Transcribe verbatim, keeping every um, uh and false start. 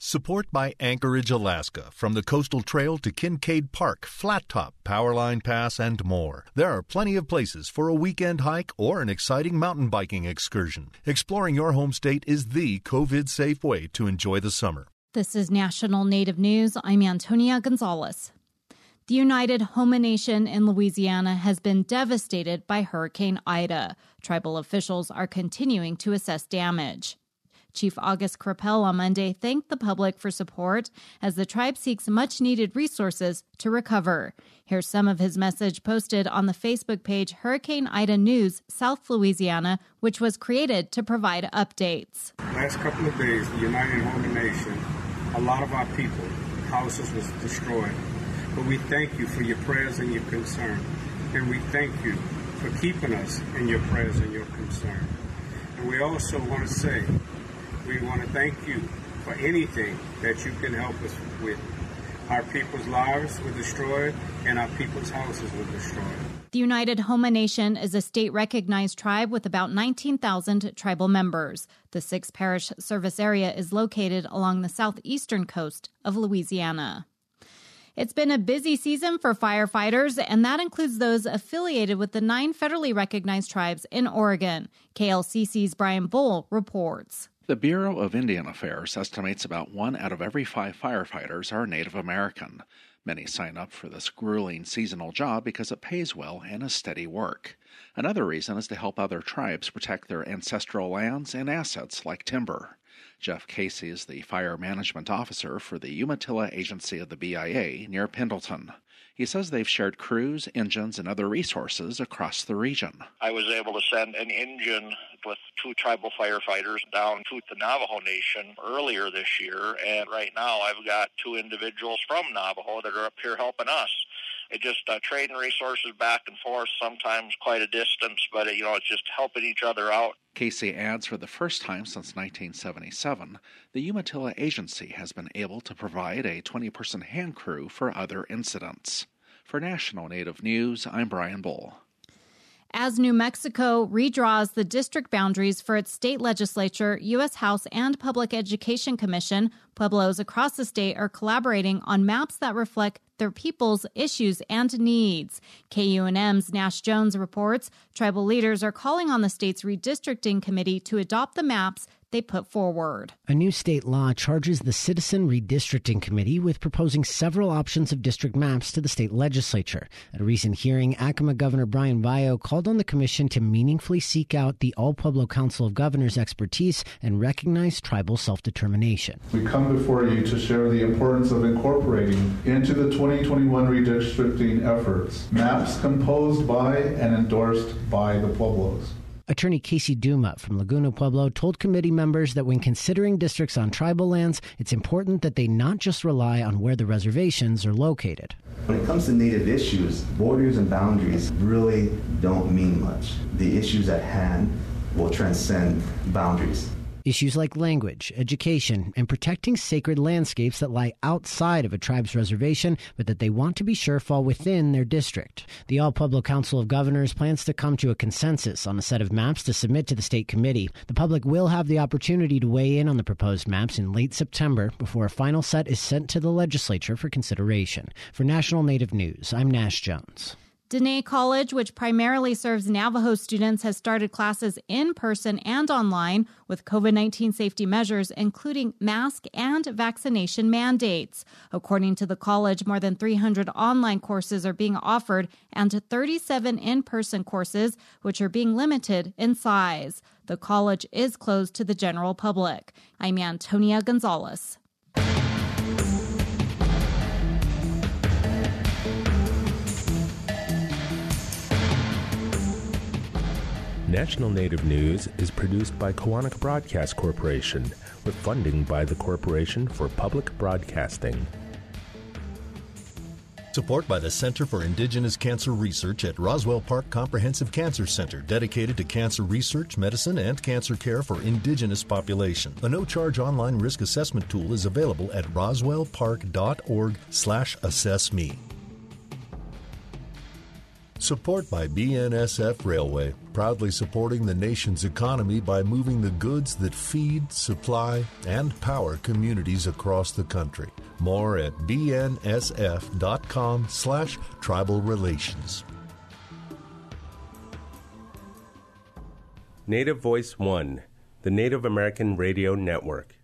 Support by Anchorage, Alaska. From the Coastal Trail to Kincaid Park, Flat Top, Powerline Pass, and more. There are plenty of places for a weekend hike or an exciting mountain biking excursion. Exploring your home state is the COVID-safe way to enjoy the summer. This is National Native News. I'm Antonia Gonzalez. The United Houma Nation in Louisiana has been devastated by Hurricane Ida. Tribal officials are continuing to assess damage. Chief August Crapel on Monday thanked the public for support as the tribe seeks much-needed resources to recover. Here's some of his message posted on the Facebook page Hurricane Ida News, South Louisiana, which was created to provide updates. Last couple of days, the United Houma Nation, a lot of our people, houses was destroyed. But we thank you for your prayers and your concern. And we thank you for keeping us in your prayers and your concern. And we also want to say, we want to thank you for anything that you can help us with. Our people's lives were destroyed and our people's houses were destroyed. The United Houma Nation is a state-recognized tribe with about nineteen thousand tribal members. The six-parish service area is located along the southeastern coast of Louisiana. It's been a busy season for firefighters, and that includes those affiliated with the nine federally recognized tribes in Oregon. K L C C's Brian Bull reports. The Bureau of Indian Affairs estimates about one out of every five firefighters are Native American. Many sign up for this grueling seasonal job because it pays well and is steady work. Another reason is to help other tribes protect their ancestral lands and assets like timber. Jeff Casey is the fire management officer for the Umatilla Agency of the B I A near Pendleton. He says they've shared crews, engines, and other resources across the region. I was able to send an engine with two tribal firefighters down to the Navajo Nation earlier this year, and right now I've got two individuals from Navajo that are up here helping us. It just uh, trading resources back and forth, sometimes quite a distance, but it, you know, it's just helping each other out. Casey adds for the first time since nineteen seventy-seven, the Umatilla Agency has been able to provide a twenty-person hand crew for other incidents. For National Native News, I'm Brian Bull. As New Mexico redraws the district boundaries for its state legislature, U S House and Public Education Commission, Pueblos across the state are collaborating on maps that reflect their people's issues and needs. K U N M's Nash Jones reports tribal leaders are calling on the state's redistricting committee to adopt the maps they put forward. A new state law charges the Citizen Redistricting Committee with proposing several options of district maps to the state legislature. At a recent hearing, Acoma Governor Brian Bayo called on the commission to meaningfully seek out the All Pueblo Council of Governors' expertise and recognize tribal self-determination. We come before you to share the importance of incorporating into the twenty twenty-one redistricting efforts maps composed by and endorsed by the Pueblos. Attorney Casey Duma from Laguna Pueblo told committee members that when considering districts on tribal lands, it's important that they not just rely on where the reservations are located. When it comes to Native issues, borders and boundaries really don't mean much. The issues at hand will transcend boundaries. Issues like language, education, and protecting sacred landscapes that lie outside of a tribe's reservation, but that they want to be sure fall within their district. The All Pueblo Council of Governors plans to come to a consensus on a set of maps to submit to the state committee. The public will have the opportunity to weigh in on the proposed maps in late September before a final set is sent to the legislature for consideration. For National Native News, I'm Nash Jones. Dene College, which primarily serves Navajo students, has started classes in person and online with covid nineteen safety measures, including mask and vaccination mandates. According to the college, more than three hundred online courses are being offered and thirty-seven in-person courses, which are being limited in size. The college is closed to the general public. I'm Antonia Gonzalez. National Native News is produced by Koahnic Broadcast Corporation with funding by the Corporation for Public Broadcasting. Support by the Center for Indigenous Cancer Research at Roswell Park Comprehensive Cancer Center, dedicated to cancer research, medicine, and cancer care for indigenous population. A no-charge online risk assessment tool is available at roswellpark.org slash assessme. Support by B N S F Railway, proudly supporting the nation's economy by moving the goods that feed, supply, and power communities across the country. More at bnsf.com slash tribal relations. Native Voice One, the Native American Radio Network.